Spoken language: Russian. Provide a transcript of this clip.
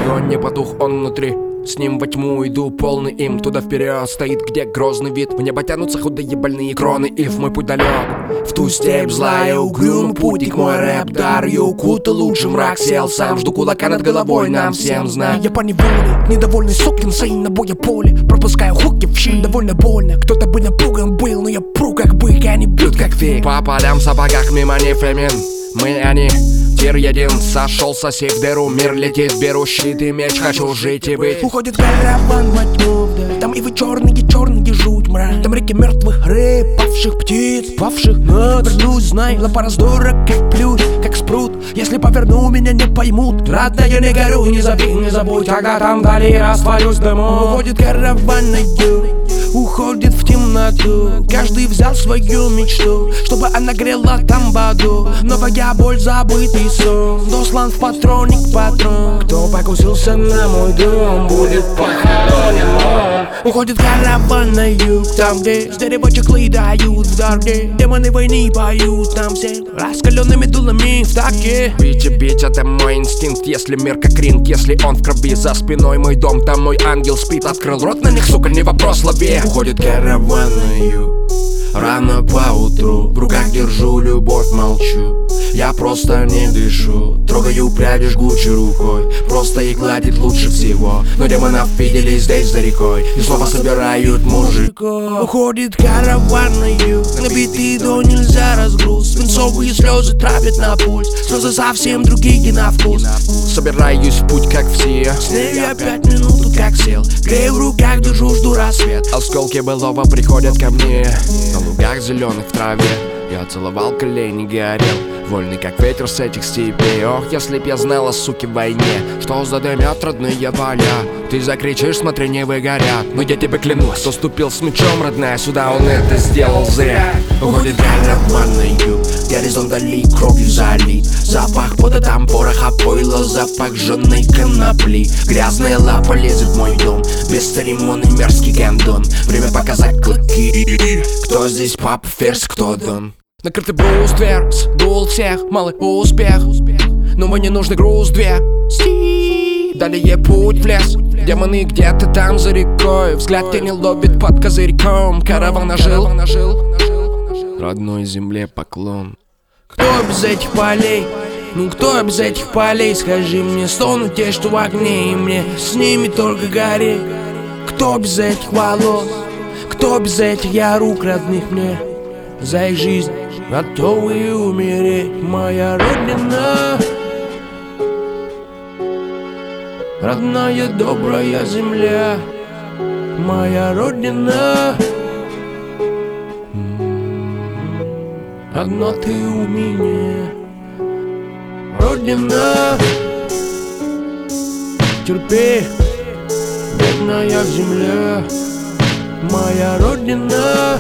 огонь, не потух он внутри. С ним во тьму иду, полный им. Туда вперед стоит, где грозный вид. В небо тянутся худые больные кроны. Ив, мой путь далек в ту степь злая, угрюмый путник. Мой рэп дар, я укутал лучше мрак. Сел сам, жду кулака над головой, нам всем знать. Я по неволе, недовольный сукин сын на боя поле. Пропускаю хуки в щель, довольно больно. Кто-то бы напуган был, но я пру как бык, они бьют как фиг. По полям в сапогах мимо не фемин. Мы они, тир един, сошел сосед в дыру. Мир летит, беру щит и меч, хочу жить и быть. Уходит караван во тьму вдаль. Там ивы черные жуть мрак. Там реки мертвых рыб, павших птиц, павших над. Вернусь, знай, лапа раздора, как плющ, как спрут. Если поверну, меня не поймут. Родная, не горю, не забей, не забудь, ага, там вдали растворюсь дымом. Уходит караван на юг, уходит в темноту. Каждый взял свою мечту, чтобы она грела там в аду. Новая боль, забытый сон, дослан в патроник патрон. Кто покусился на мой дом, будет похоронен он. Уходит караван на юг, там где с дерева чехлы дают в дороге. Демоны войны поют там все раскаленными дулами в таке. Бить и бить, это мой инстинкт. Если мир как ринг, если он в крови. За спиной мой дом, там мой ангел спит. Открыл рот на них, сука, не вопрос, лови. Уходит караван на юг, рано поутру. В руках держу любовь, молчу. Я просто не дышу, трогаю пряди жгучей рукой. Просто их гладит лучше всего. Но демонов видели здесь за рекой и снова собирают мужиков. Уходит караван на юг, набитый до нельзя разгруз. Свинцовые слезы травят на пульс, слезы совсем другие на вкус. Собираюсь в путь, как все. С ней я 5 минут тут как сел, грею в руках, держу, жду рассвет. Осколки былого приходят ко мне. На лугах зеленых в траве я целовал колени, горел, вольный как ветер с этих степей. Ох, если б я знала, суки, в войне, что задымят родные поля. Ты закричишь, смотри, не выгорят. Но я тебе клянусь, кто ступил с мечом, родная, сюда, он это сделал зря. Уходит караван на юг, горизонт вдали кровью залит. Запах пота, там пороха, пойла, запах жженой конопли. Грязная лапа лезет в мой дом, без церемоний мерзкий гандон. Время показать клыки, кто здесь папа Ферзь, кто Дон. Накрытый бруствер, сдул всех, малый успех. Но мне нужный груз 200. Далее путь в лес, демоны где-то там за рекой. Взгляд тени ловит под козырьком. Караван ожил, родной земле поклон. Кто без этих полей? Ну кто без этих полей? Скажи мне, стонут те, что в огне, и мне с ними только гореть. Кто без этих волос? Кто без этих я рук родных мне? За их жизнь готовы умереть. Моя родина, родная добрая земля. Моя родина, одна ты у меня. Родина, терпи, бедная земля. Моя родина,